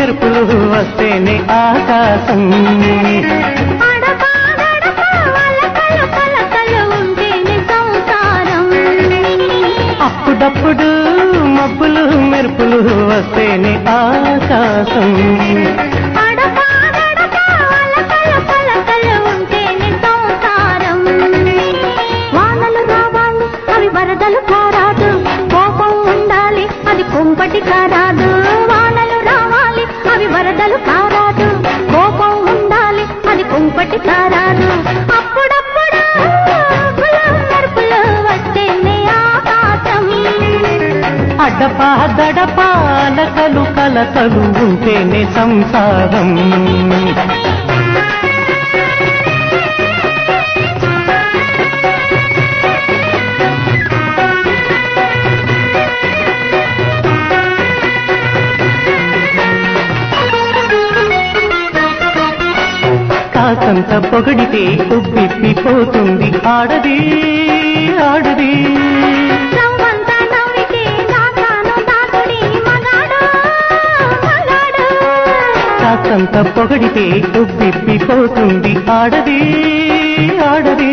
మెరుపులు వస్తేనే ఆకాశం. అప్పుడప్పుడు మబ్బులు మెరుపులు వస్తేనే ఆకాశం. వానలు రావాలి అవి వరదలు కారాదు, కోపం ఉండాలి అది కుంపటి కారాదు. వానలు రావాలి అవి వరదలు కారాదు, కోపం ఉండాలి అది కుంపటి కారాదు. అప్పుడప్పుడు మెరుపులు వస్తేనే ఆకాశం. అడపా దడపా అలకలు కలకలు ఉంటేనే సంసారం. కాకంత పొగడితే ఉబ్బిప్పిపోతుంది ఆడది ఆడది. కాకంత పొగడితే ఉబ్బిప్పిపోతుంది ఆడది ఆడది.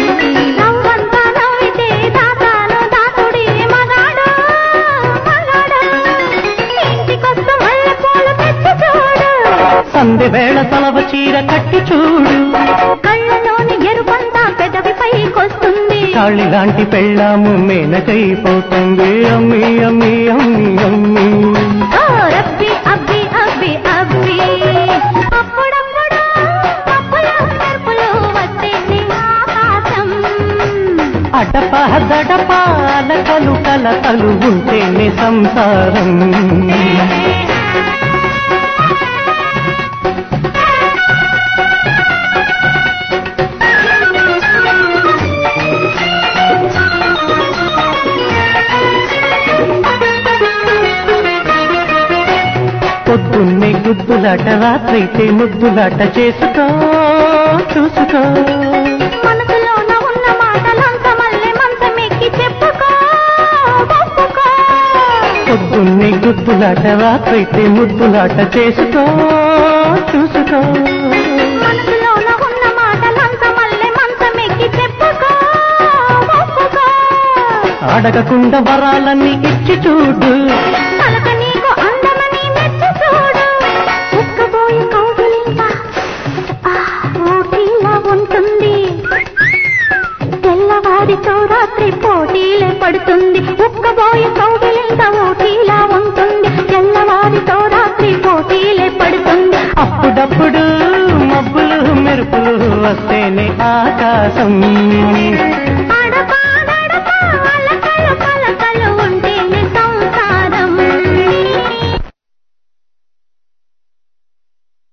సందె వేళ తలవ చీర కట్టి చూడు, కళ్ళలోని ఎరుపంతా పెదవి పైకొస్తుంది. కాళి లాంటి పెళ్ళాము మేనకైపోతుంది. అమ్మి అమ్మి అమ్మి అమ్మి రబ్బి అబ్బి అబ్బి అబ్బి. అప్పుడప్పుడు అప్పులు మెరుపులు వస్తేనే ఆకాశం. అడపా దడపా అలకలు కలకలు ఉంటేనే సంసారం. పొద్దున్నే గుద్దులాట రాత్రైతే ముద్దులాట చేసుకో చూసుకో. మనసులోన ఉన్న మాటలంత మళ్ళీ మంచమెక్కి చెప్పుకో ఒప్పుకో. పొద్దున్నే గుద్దులాట రాత్రైతే ముద్దులాట చేసుకో చూసుకో. మనసులోన ఉన్న మాటలంత మళ్ళీ మంచమెక్కి చెప్పుకో ఒప్పుకో. అడగకుండా వరాలన్నీ ఇచ్చి చూడు, తలక నీకు అందమని మెచ్చి చూడు. ఉక్కబోయి కౌగిలింత ఊటీలా ఉంటుంది, తెల్లవారితో రాత్రి పోటీలే పడుతుంది. ఉక్కబోయి కౌగిలింత ఊటీలా ఉంటుంది, తెల్లవారితో రాత్రి పోటీలే పడుతుంది. అప్పుడప్పుడు మబ్బులు మెరుపులు వస్తేనే ఆకాశం.